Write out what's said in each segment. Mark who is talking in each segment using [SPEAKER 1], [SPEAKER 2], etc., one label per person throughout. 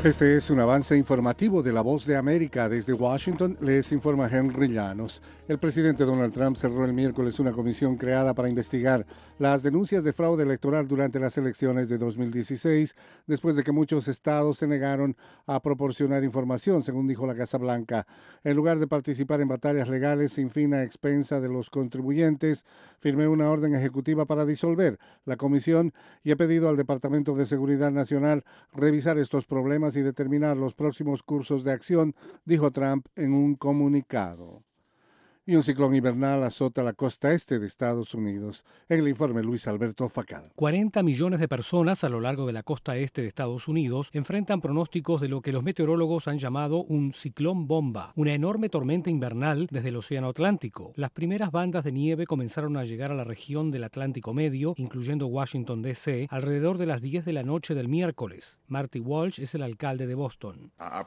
[SPEAKER 1] Este es un avance informativo de La Voz de América. Desde Washington les informa Henry Llanos. El presidente Donald Trump cerró el miércoles una comisión creada para investigar las denuncias de fraude electoral durante las elecciones de 2016, después de que muchos estados se negaron a proporcionar información, según dijo la Casa Blanca. En lugar de participar en batallas legales sin fin a expensa de los contribuyentes, firmé una orden ejecutiva para disolver la comisión y he pedido al Departamento de Seguridad Nacional revisar estos problemas y determinar los próximos cursos de acción, dijo Trump en un comunicado. Y un ciclón invernal azota la costa este de Estados Unidos. En el informe, Luis Alberto Facal.
[SPEAKER 2] 40 millones de personas a lo largo de la costa este de Estados Unidos enfrentan pronósticos de lo que los meteorólogos han llamado un ciclón bomba, una enorme tormenta invernal desde el Océano Atlántico. Las primeras bandas de nieve comenzaron a llegar a la región del Atlántico Medio, incluyendo Washington, D.C., alrededor de las 10 de la noche del miércoles. Marty Walsh es el alcalde de Boston.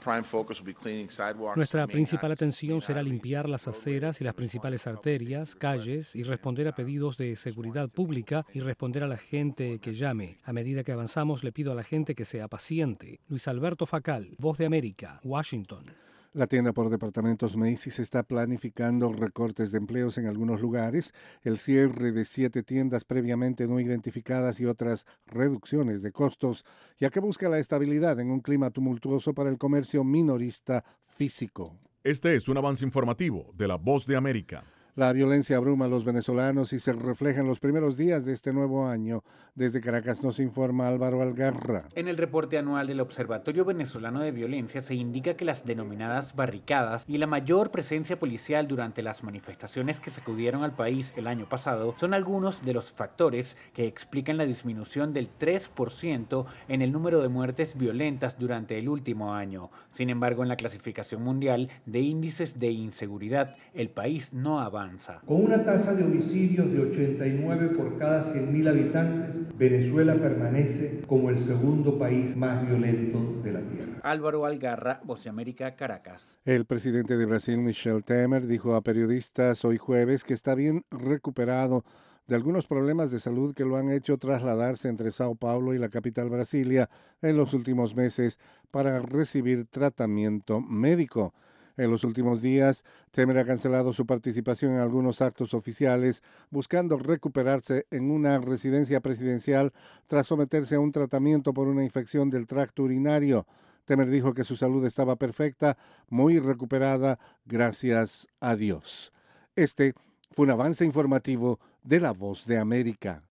[SPEAKER 2] Nuestra principal atención será limpiar las aceras y las principales arterias, calles y responder a pedidos de seguridad pública y responder a la gente que llame. A medida que avanzamos, le pido a la gente que sea paciente. Luis Alberto Facal, Voz de América, Washington.
[SPEAKER 1] La tienda por departamentos Macy's está planificando recortes de empleos en algunos lugares, el cierre de 7 tiendas previamente no identificadas y otras reducciones de costos, ya que busca la estabilidad en un clima tumultuoso para el comercio minorista físico.
[SPEAKER 3] Este es un avance informativo de La Voz de América.
[SPEAKER 1] La violencia abruma a los venezolanos y se refleja en los primeros días de este nuevo año. Desde Caracas nos informa Álvaro Algarra.
[SPEAKER 4] En el reporte anual del Observatorio Venezolano de Violencia se indica que las denominadas barricadas y la mayor presencia policial durante las manifestaciones que sacudieron al país el año pasado son algunos de los factores que explican la disminución del 3% en el número de muertes violentas durante el último año. Sin embargo, en la clasificación mundial de índices de inseguridad, el país no avanza.
[SPEAKER 5] Con una tasa de homicidios de 89 por cada 100.000 habitantes, Venezuela permanece como el segundo país más violento de la Tierra.
[SPEAKER 4] Álvaro Algarra, Voz de América, Caracas.
[SPEAKER 1] El presidente de Brasil, Michel Temer, dijo a periodistas hoy jueves que está bien recuperado de algunos problemas de salud que lo han hecho trasladarse entre Sao Paulo y la capital Brasilia en los últimos meses para recibir tratamiento médico. En los últimos días, Temer ha cancelado su participación en algunos actos oficiales, buscando recuperarse en una residencia presidencial tras someterse a un tratamiento por una infección del tracto urinario. Temer dijo que su salud estaba perfecta, muy recuperada, gracias a Dios. Este fue un avance informativo de La Voz de América.